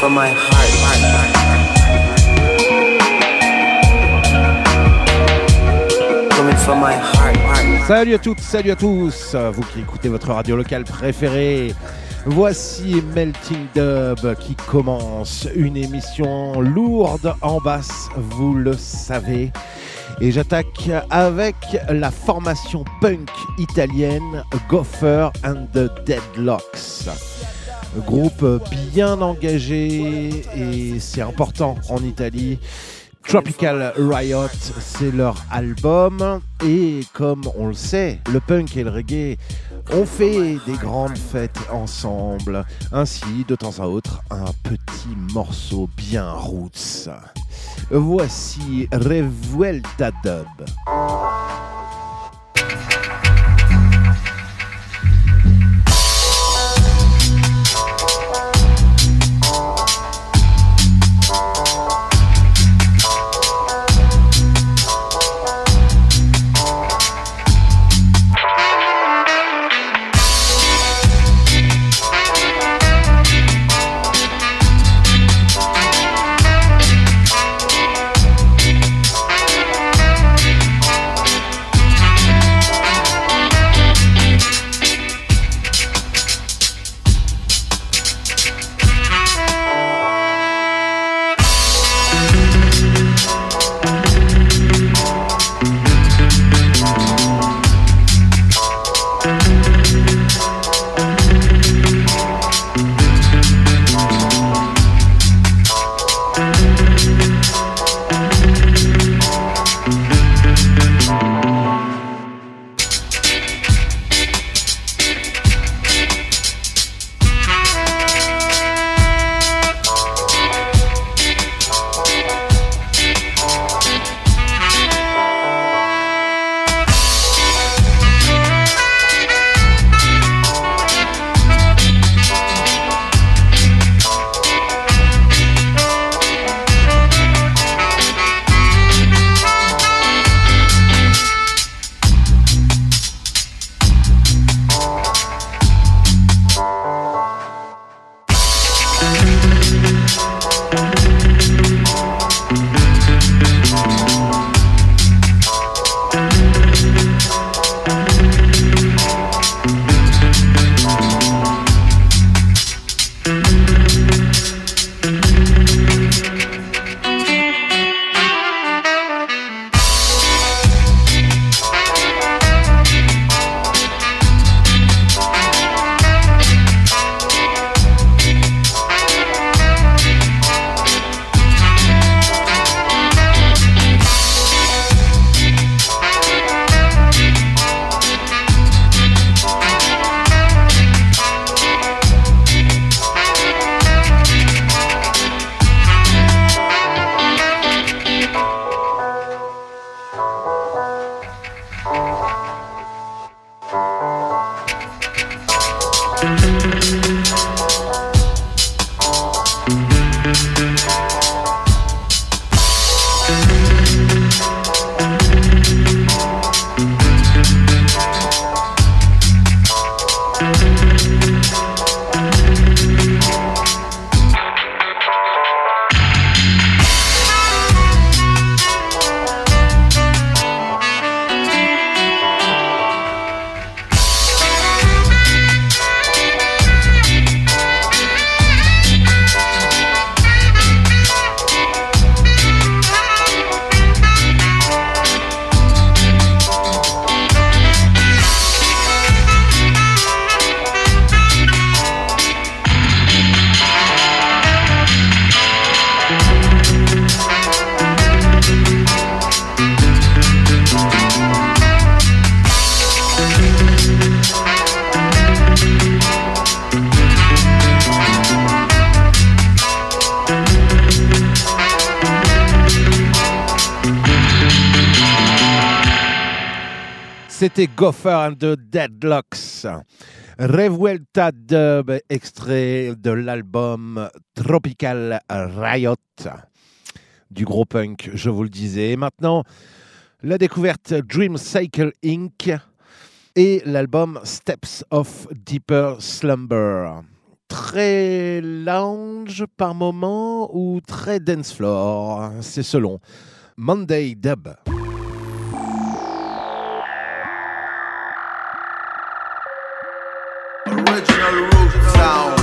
from my heart. Coming from my heart. Salut à toutes, salut à tous, vous qui écoutez votre radio locale préférée. Voici Melting Dub qui commence une émission lourde en basse, vous le savez. Et j'attaque avec la formation punk italienne Gopher and the Deadlocks. Groupe bien engagé et c'est important en Italie. Tropical Riot, c'est leur album. Et comme on le sait, le punk et le reggae ont fait des grandes fêtes ensemble. Ainsi, de temps à autre, un petit morceau bien roots. Voici Revuelta Dub. C'était Gopher and the Deadlocks. Revuelta Dub, extrait de l'album Tropical Riot du gros punk, je vous le disais. Et maintenant, la découverte Dream Cycle Inc. et l'album Steps of Deeper Slumber. très lounge par moment ou très dance floor, c'est selon. Monday Dub. Original root sound.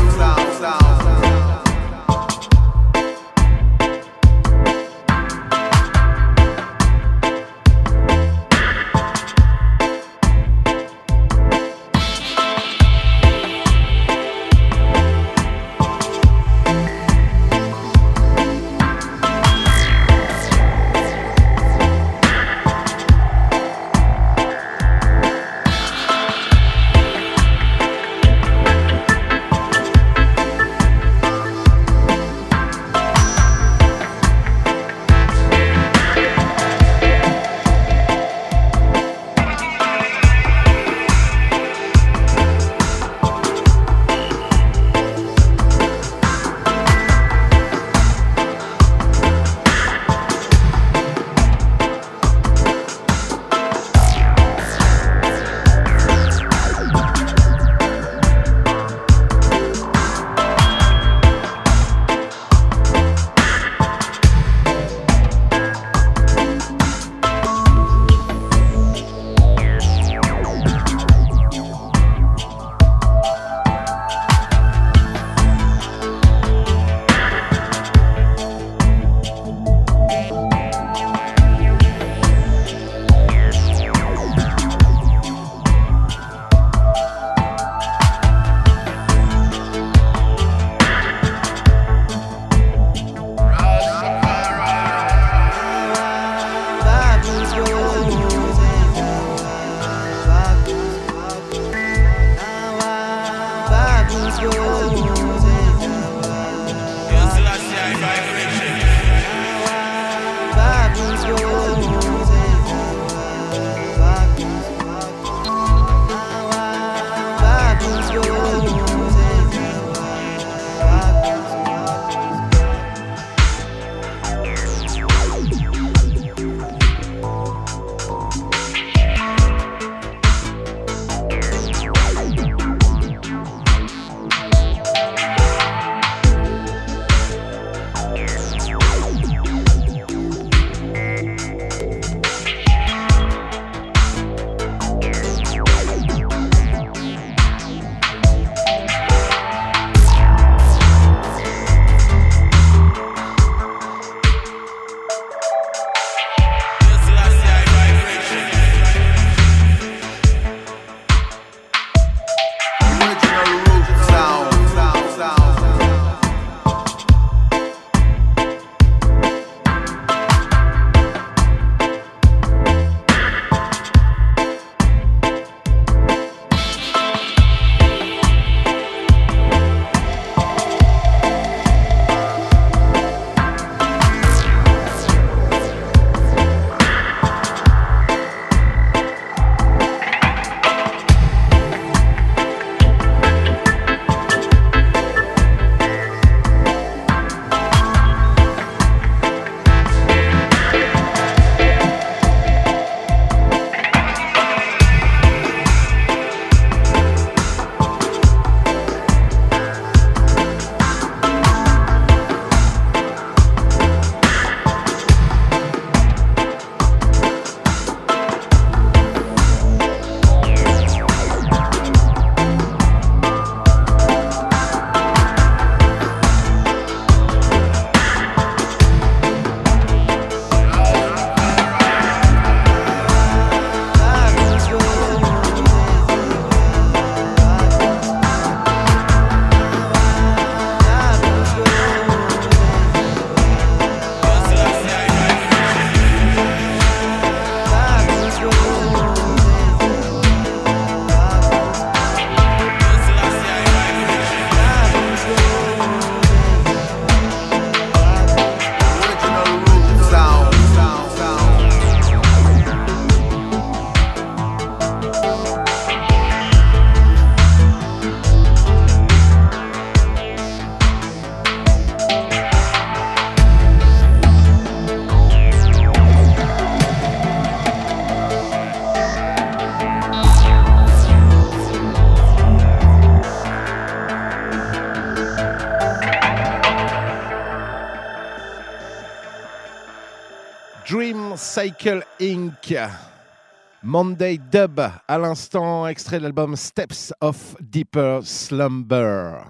Cycle Inc. Monday Dub, à l'instant, extrait de l'album Steps of Deeper Slumber.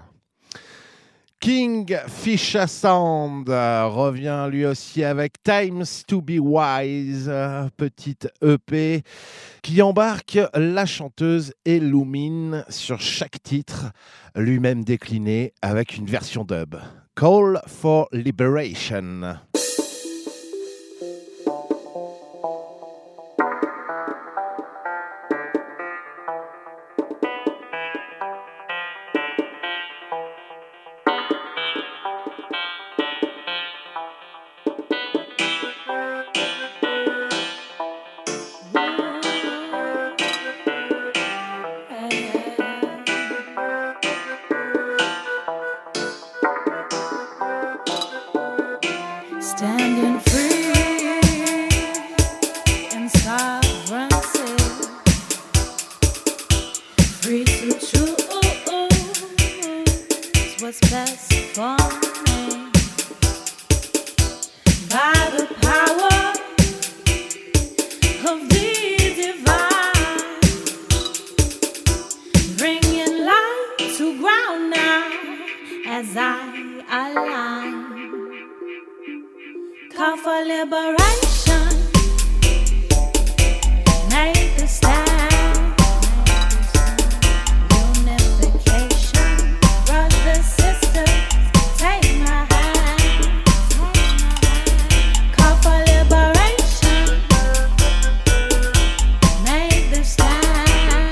Kingfisher Sound revient lui aussi avec Times to be Wise, petite EP qui embarque la chanteuse Illumine sur chaque titre, lui-même décliné avec une version dub. Call for Liberation. Standing free in sovereignty, free to choose what's best for me. By the power of the divine, bringing light to ground now as I align. Call for liberation, make the stand, unification, brothers, sisters, take my hand, call for liberation, make the stand,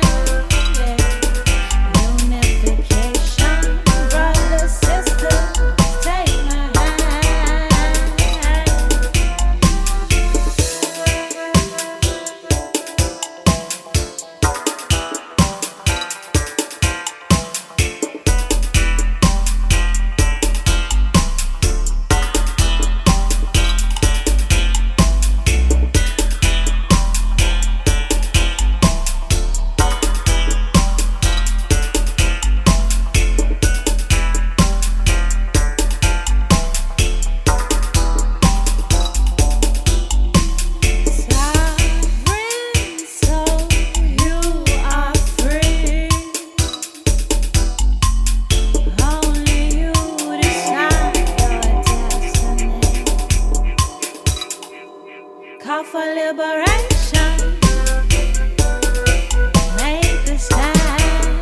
unification, brothers, sisters, take my hand. Call for liberation, make the stand,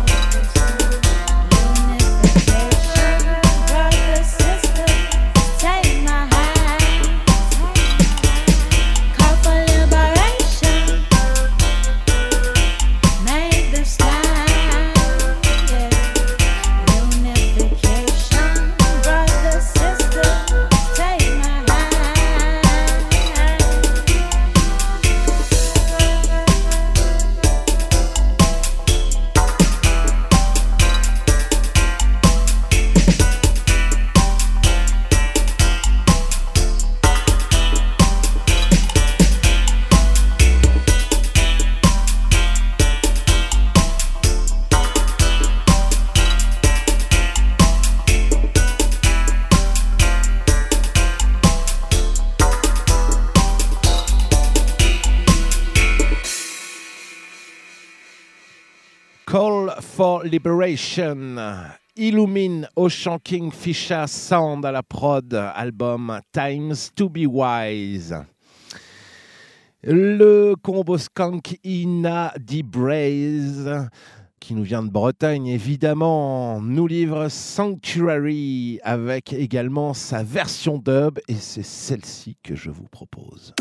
unification, brothers, sisters, take my hand, call for liberation, make the stand, unification, brothers, sisters, take my hand. Call for Liberation, Illumine au chant Kingfisher Sound à la prod, album Times to be Wise. Le combo Skunk Ina Di Braze, qui nous vient de Bretagne évidemment, nous livre Sanctuary avec également sa version dub et c'est celle-ci que je vous propose.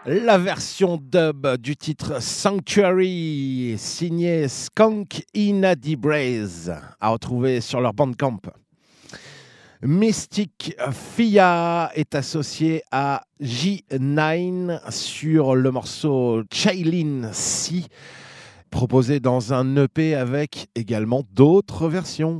La version dub du titre Sanctuary, signé Skunk Inadi Braze, à retrouver sur leur Bandcamp. Mystic Fia est associé à J9 sur le morceau Chaylin C, proposé dans un EP avec également d'autres versions.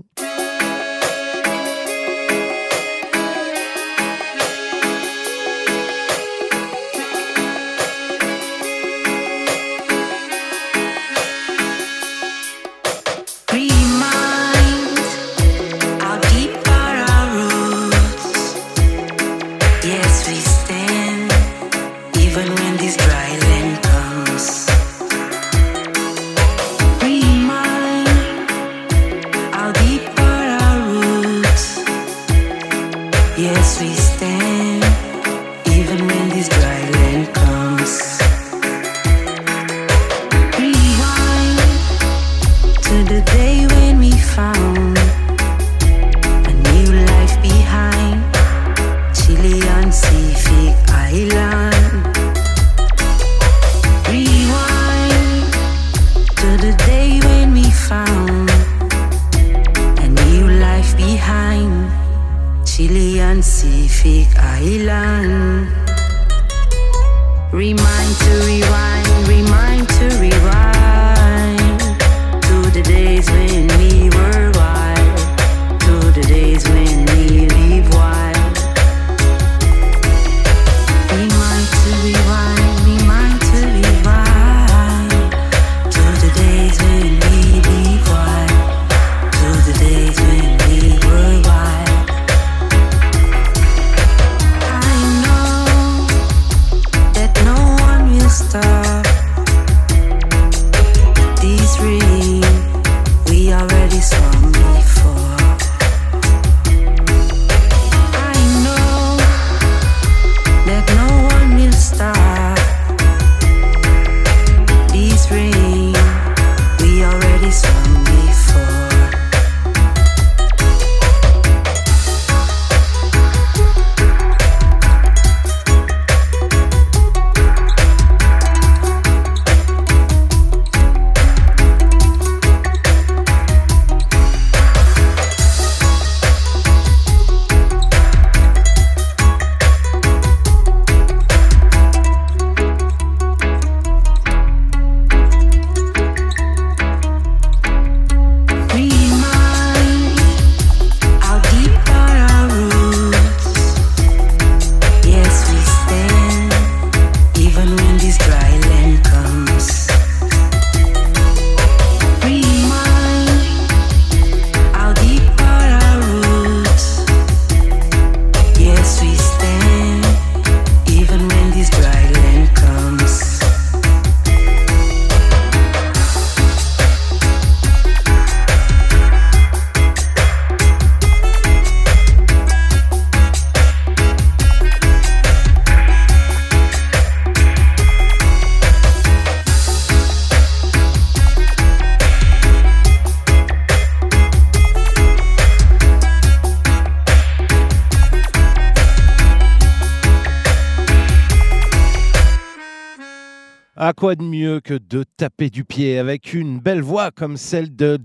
À quoi de mieux que de taper du pied avec une belle voix comme celle de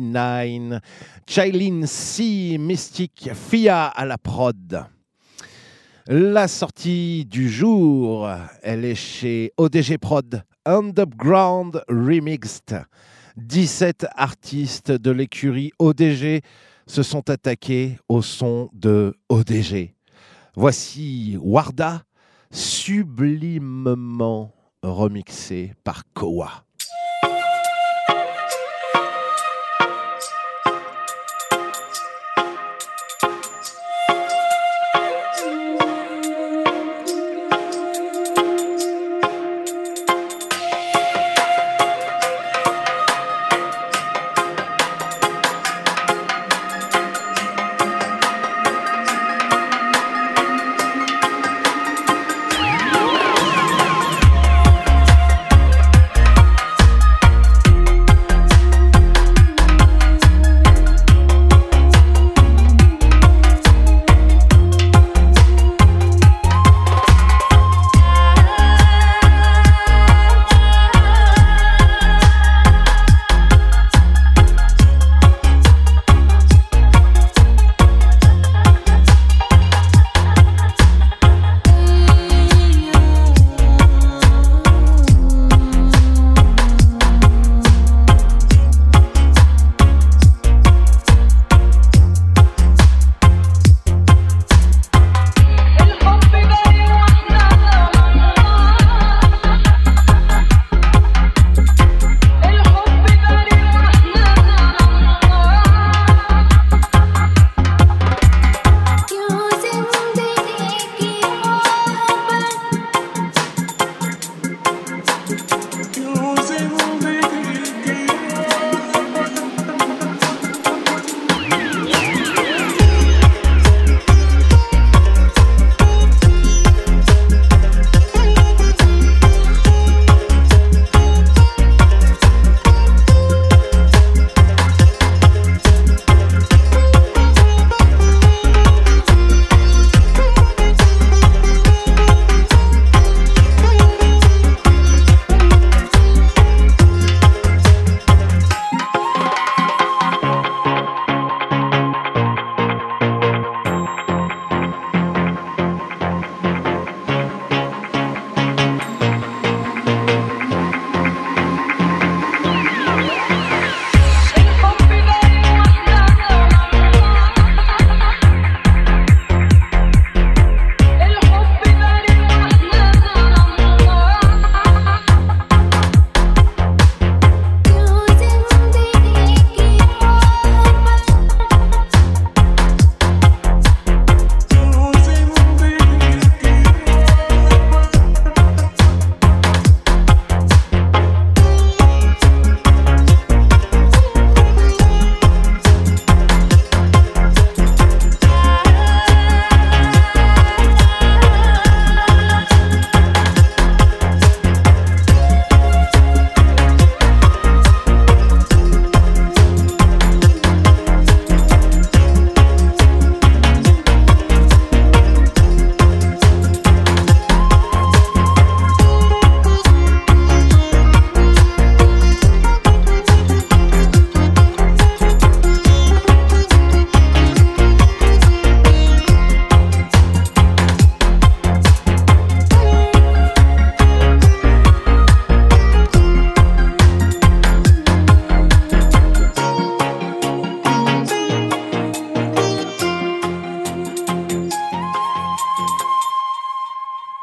G9, Chaylin C, Mystic Fia à la prod. La sortie du jour, elle est chez ODG Prod, Underground Remixed. 17 artistes de l'écurie ODG se sont attaqués au son de ODG. Voici Warda, sublimement remixé par Kowa.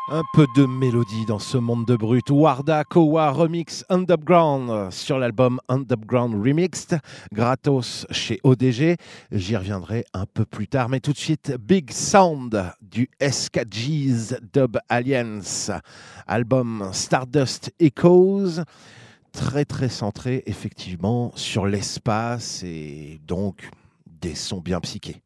Un peu de mélodie dans ce monde de brut. Warda Kowa remix Underground sur l'album Underground Remixed, gratos chez ODG. J'y reviendrai un peu plus tard, mais tout de suite Big Sound du SKG's Dub Alliance, album Stardust Echoes, très très centré effectivement sur l'espace et donc des sons bien psychés.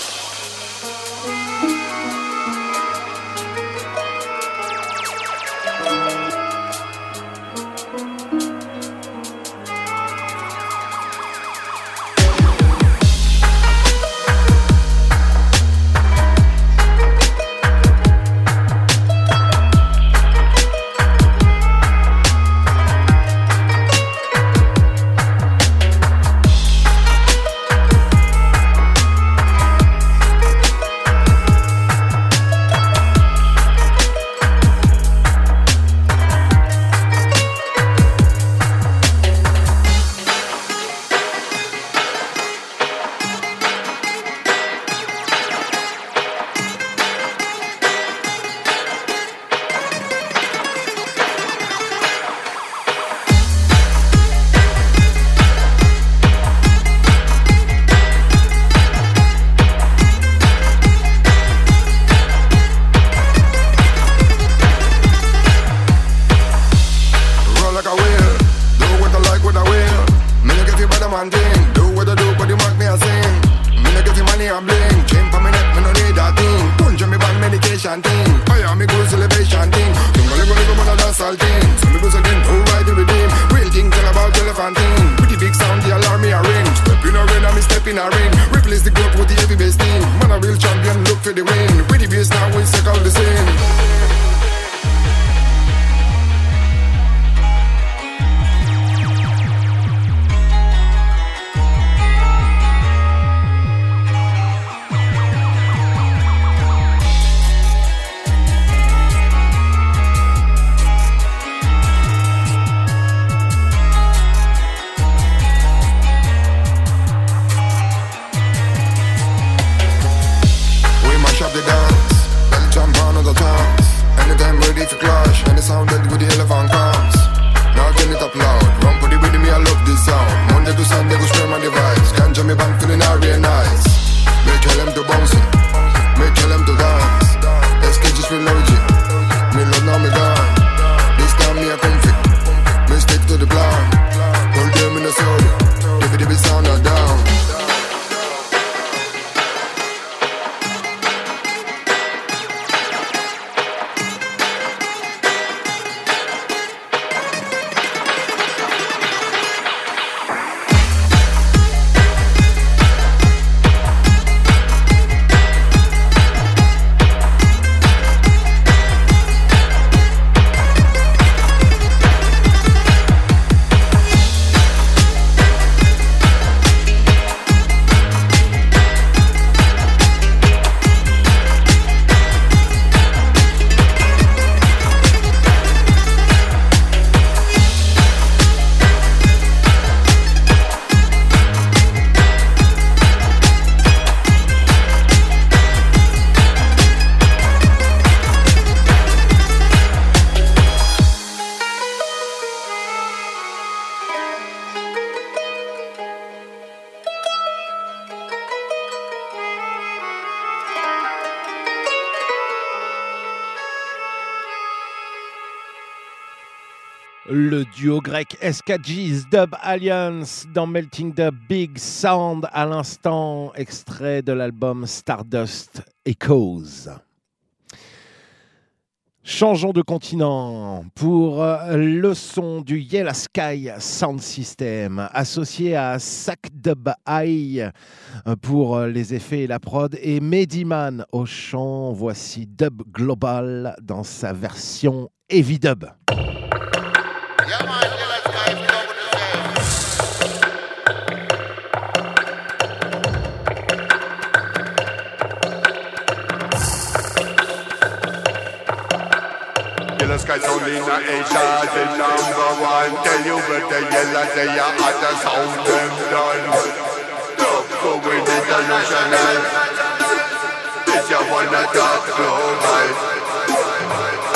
Le duo grec SKG's Dub Alliance dans Melting the Big Sound à l'instant, extrait de l'album Stardust Echoes. Changeons de continent pour le son du Yellow Sky Sound System associé à Sac Dub Eye pour les effets et la prod et Mediman au chant. Voici Dub Global dans sa version Heavy Dub. Yeah, man, Yellow Sky is over the Yellow Sky sound in Asia, the number one. Tell you what the yellow they are at the sound them done. Stop going international. This you wanna talk global.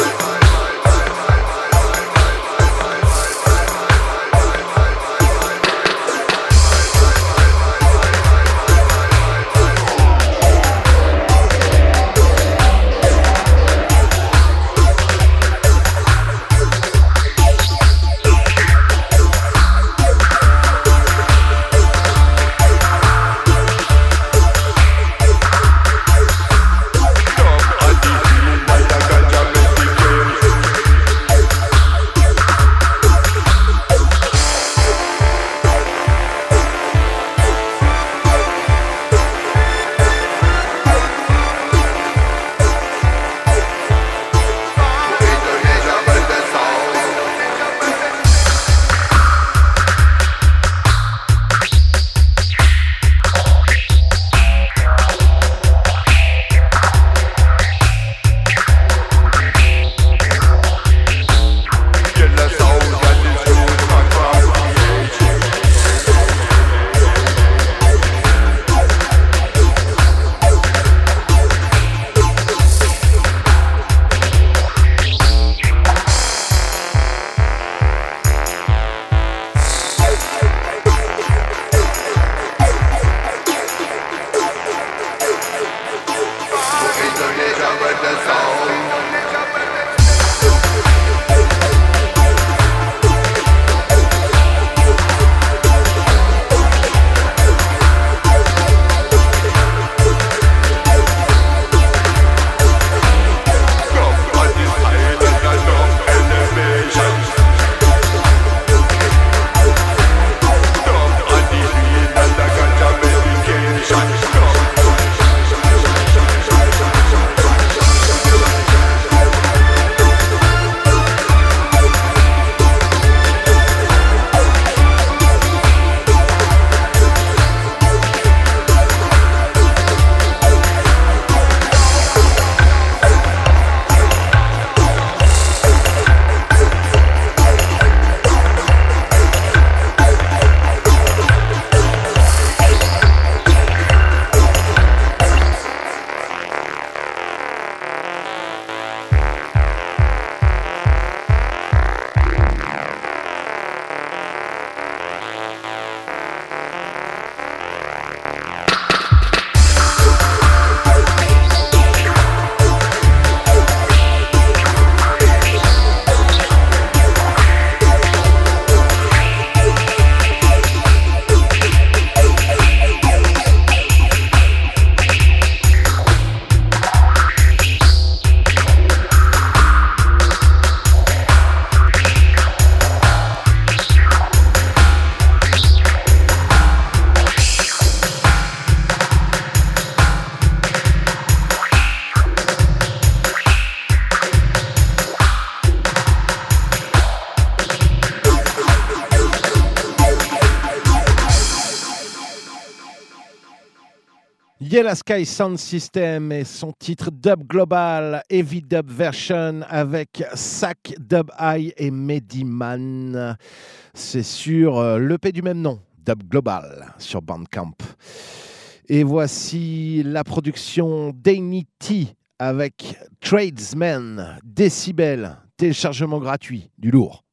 Yellow Sky Sound System et son titre Dub Global, Heavy Dub Version avec Sack, Dub Eye et Mediman. C'est sur l'EP du même nom, Dub Global, sur Bandcamp. Et voici la production Danity avec Tradesman, Decibel, téléchargement gratuit, du lourd.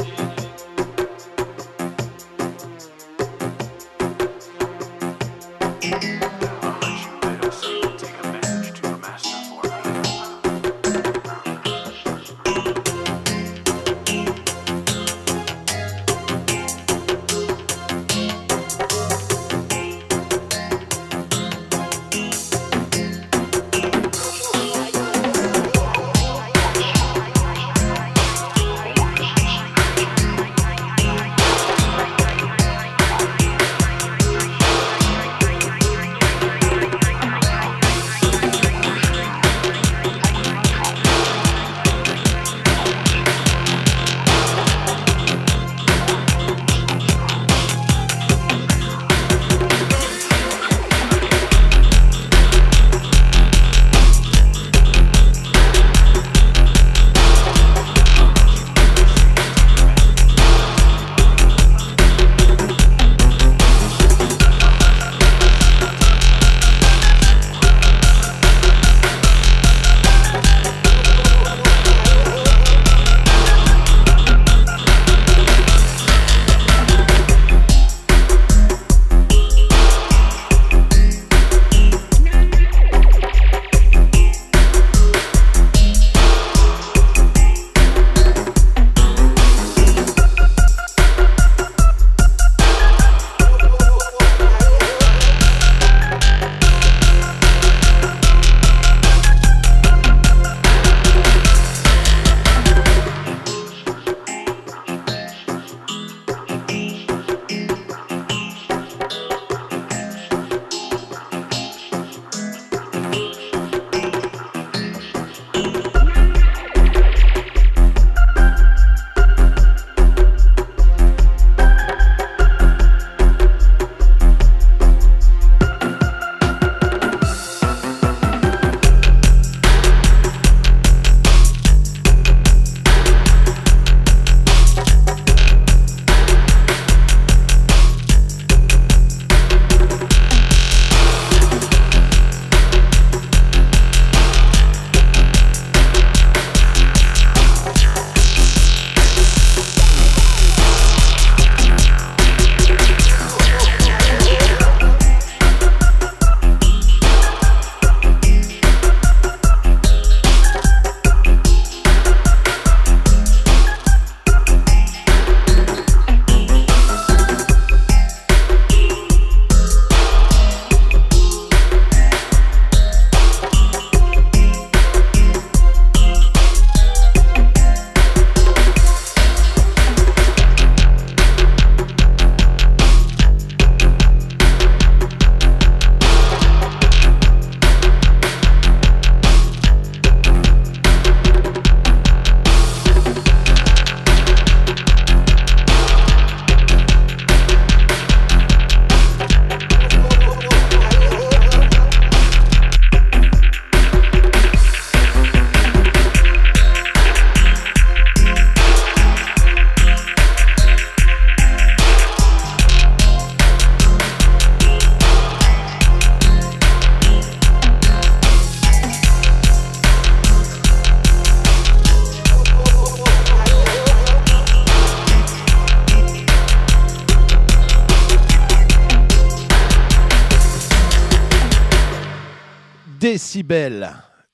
Decibel,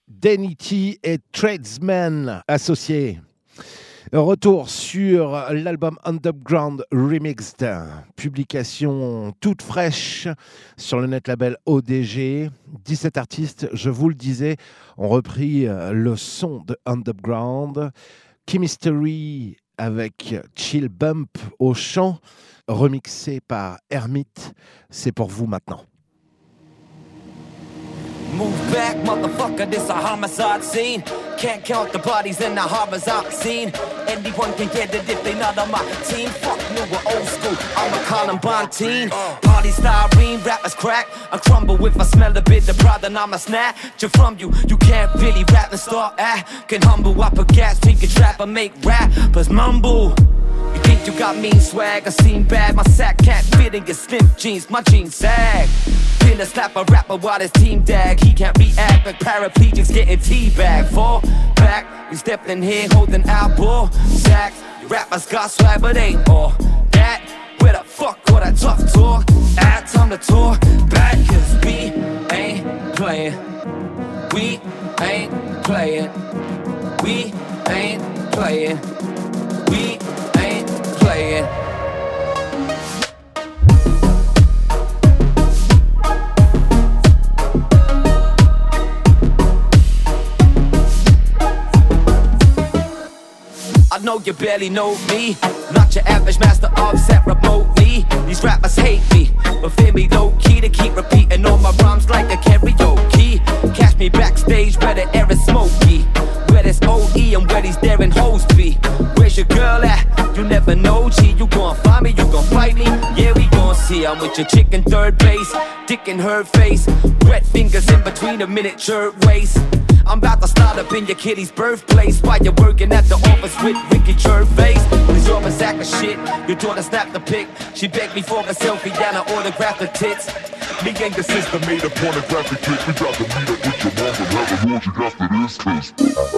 Danity et Tradesman associés. Retour sur l'album Underground Remixed, publication toute fraîche sur le net label ODG. 17 artistes, je vous le disais, ont repris le son de Underground. Chemistry avec Chill Bump au chant, remixé par Hermit. C'est pour vous maintenant. move back, motherfucker, this a homicide scene. Can't count the bodies in the horrors I've seen. Anyone can get it if they not on my team. Fuck new or old school, I'm a Columbine teen. Party styrene, rappers crack. I crumble if I smell a bit of pride, then I'm a snatch from you. You can't really rap and start acting humble. I put gas, drink a trap, I make rappers mumble. You think you got mean swag, I seem bad. My sack can't fit in your slim jeans, my jeans sag. Pin a slap a rapper while his team dag. He can't react like paraplegics getting teabagged. Fall back, we stepped in here holding elbow sacks. You rappers got swag but ain't all that. Where the fuck all that tough talk? At time to talk back, cause we ain't playing. We ain't playing. We ain't playing. We ain't playing. I know you barely know me. Not your average master of ceremony. These rappers hate me, but fear me low key to keep repeating all my rhymes like a karaoke. Catch me backstage where the air is smoky, where there's OE and where these daring hoes be. Where's your girl at? You never know, G. You gon' find me, you gon' fight me. Yeah, we gon' see. I'm with your chick in third base, dick in her face, wet fingers in between a miniature waist. I'm about to start up in your kitty's birthplace while you're working at the office with Ricky Gervais. Cause you're a sack of shit. Your daughter snapped the pic. She begged me for a selfie and I autographed her tits. Me and the sister made a pornographic clip. We got to meet up with your mom and have a logic after this case.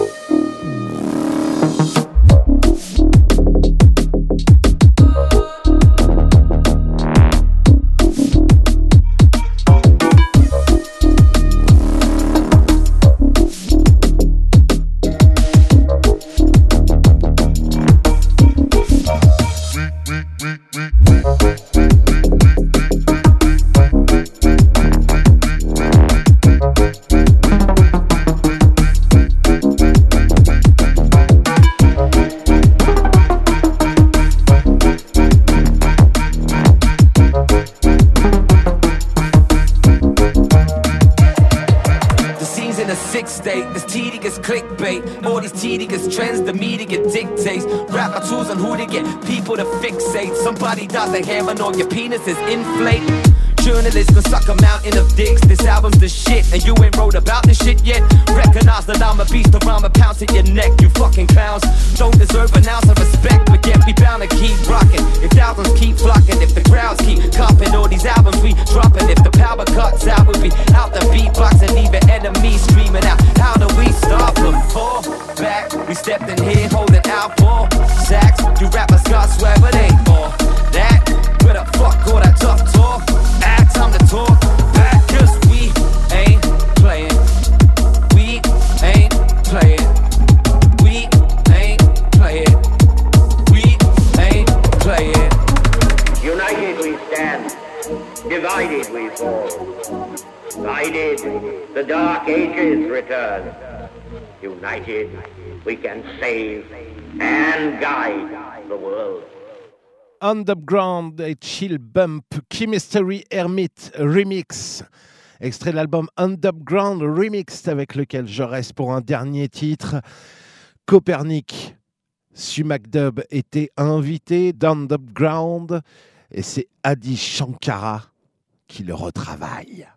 All these tedious trends, the media dictates. Rapper tools on who to get people to fixate. Somebody does a hammer on your penis is inflate. Journalists can suck a mountain of dicks. This album's the shit, and you ain't wrote about this shit yet. Recognize that I'm a beast, the rhyme a pounce in your neck. You fucking clowns don't deserve an ounce of respect, but yet we bound to keep rocking. If thousands keep flocking, if the crowds keep copping all these albums we dropping, if the power cuts out, we'll be out the beatbox and leaving enemies screaming out. How do we stop them? Fall back, we stepped in here holding out ball sacks. You rappers got swag, but ain't all that. Where the fuck all that tough talk? Time to talk back, cause we ain't playing. We ain't playing. We ain't playing. We ain't playing. United we stand, divided we fall. Guided, the dark ages return. United, we can save and guide the world. Underground et Chill Bump, Chemistry Hermit Remix, extrait de l'album Underground Remix avec lequel je reste pour un dernier titre. Copernic, Sumac Dub était invité d'Underground et c'est Adi Shankara qui le retravaille.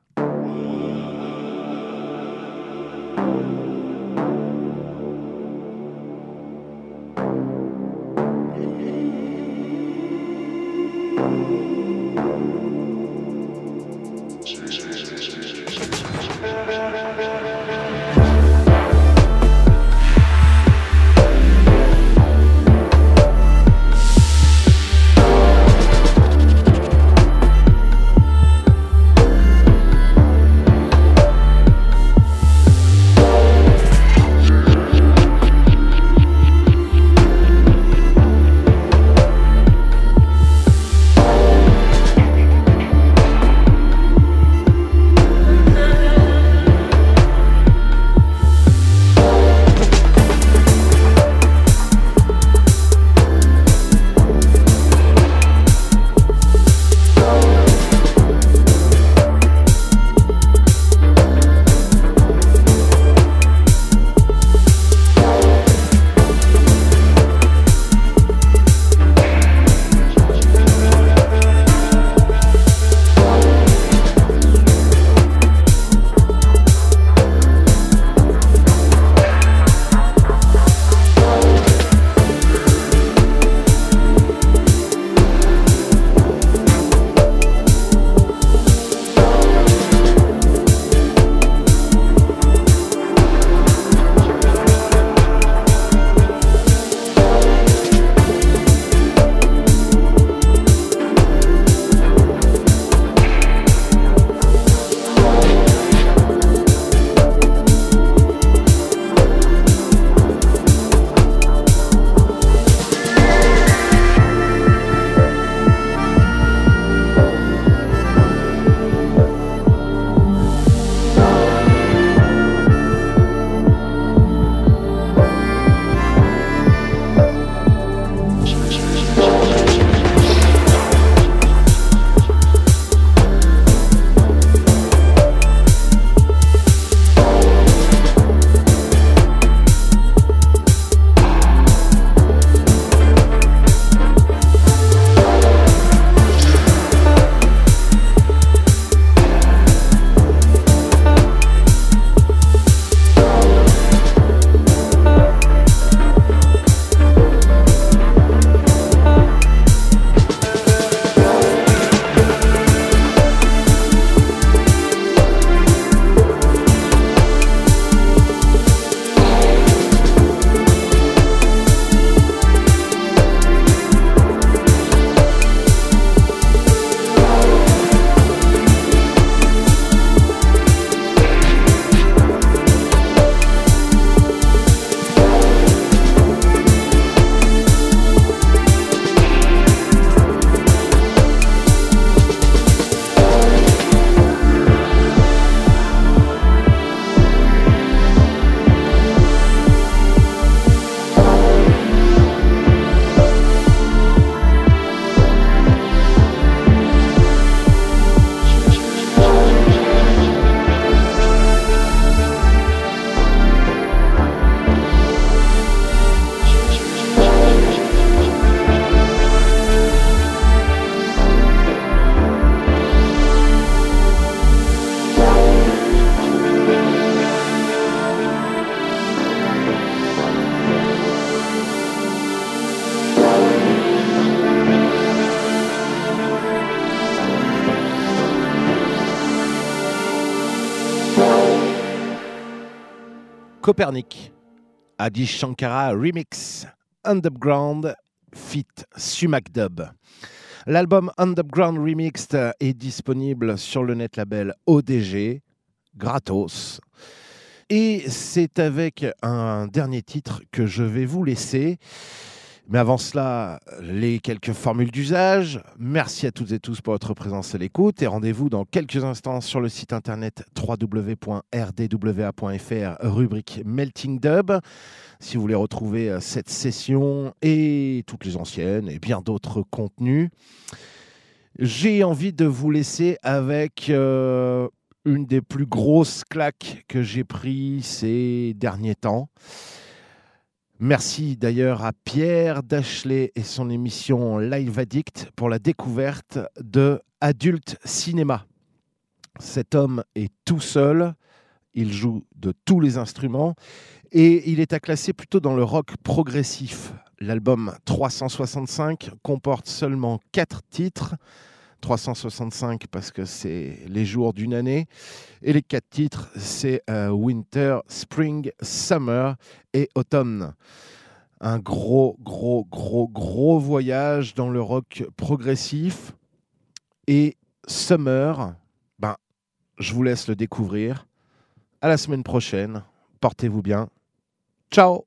Copernic, Adi Shankara Remix, Underground feat. Sumac Dub. L'album Underground Remixed est disponible sur le net label ODG, gratos. Et c'est avec un dernier titre que je vais vous laisser. Mais avant cela, les quelques formules d'usage. Merci à toutes et tous pour votre présence à l'écoute et rendez-vous dans quelques instants sur le site internet www.rdwa.fr, rubrique Melting Dub. Si vous voulez retrouver cette session et toutes les anciennes et bien d'autres contenus. J'ai envie de vous laisser avec une des plus grosses claques que j'ai pris ces derniers temps. Merci d'ailleurs à Pierre Dachelet et son émission Live Addict pour la découverte de Adult Cinéma. Cet homme est tout seul, il joue de tous les instruments et il est à classer plutôt dans le rock progressif. L'album 365 comporte seulement 4 titres. 365 parce que c'est les jours d'une année. Et les 4 titres, c'est Winter, Spring, Summer et Autumn. Un gros voyage dans le rock progressif. Et Summer, je vous laisse le découvrir. À la semaine prochaine. Portez-vous bien. Ciao!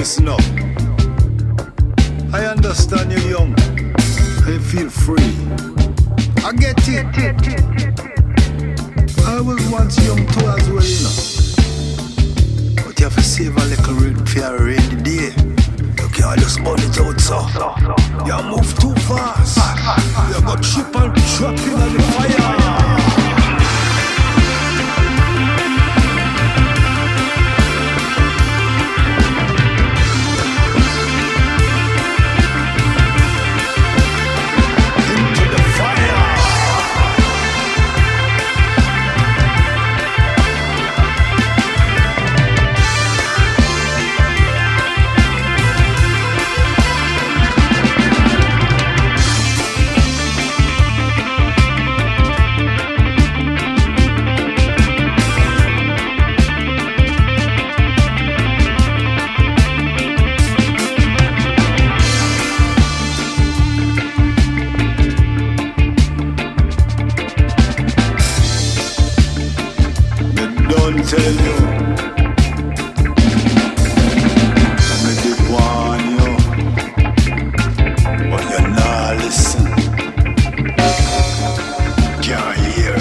listen up. I understand you're young. I feel free. I get it. I was once young too as well, you know. But you have to save a little root for a rainy day. You can't just burn it out, so. You move too fast. You got trip and trap in the fire. Tell you, I did warn you, but you're not listen. Can't hear.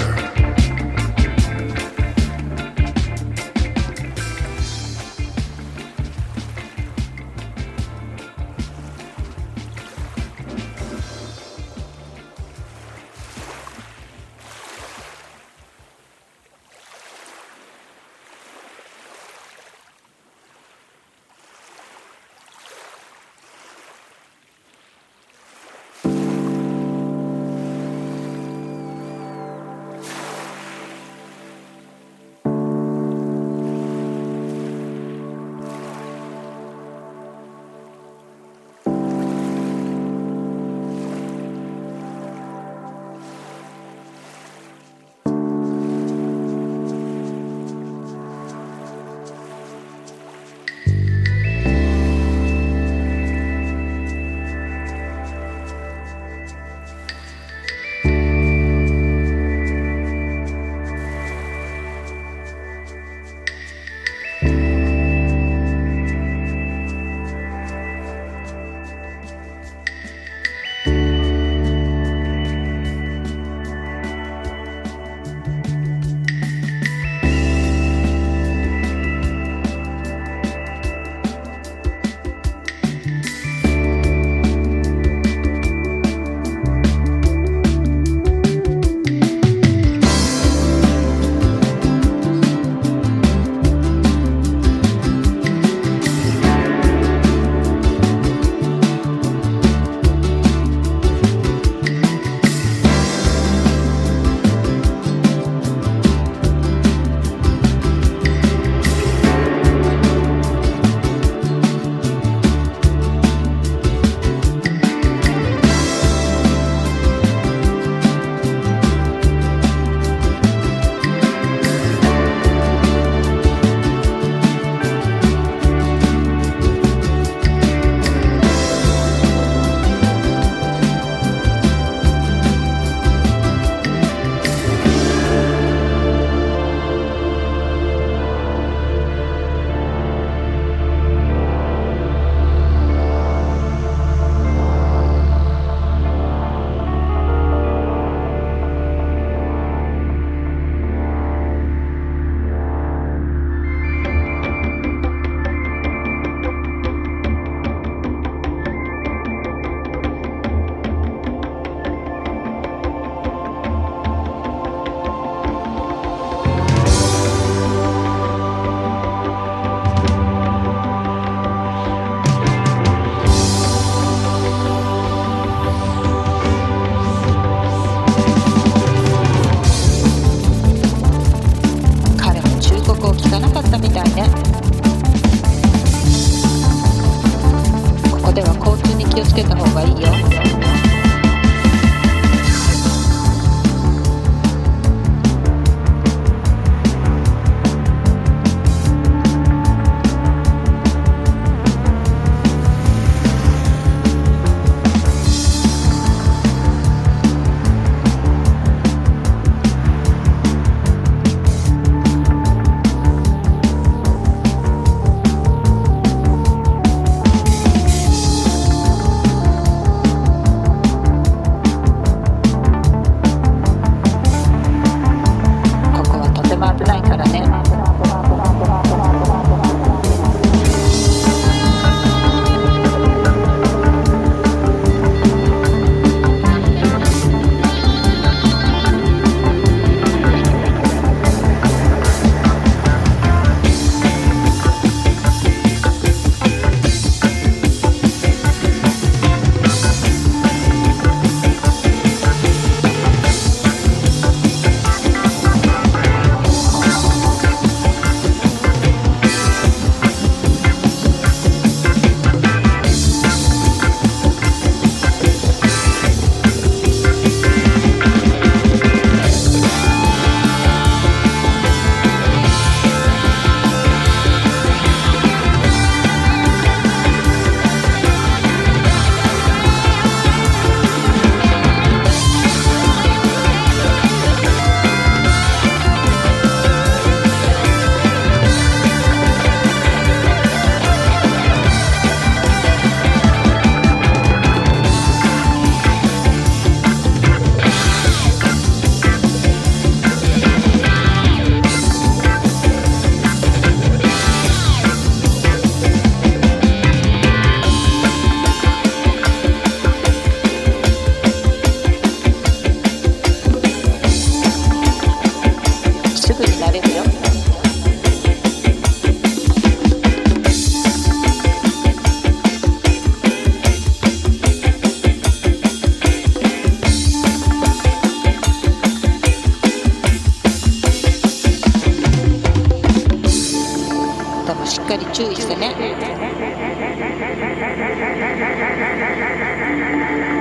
注意してね。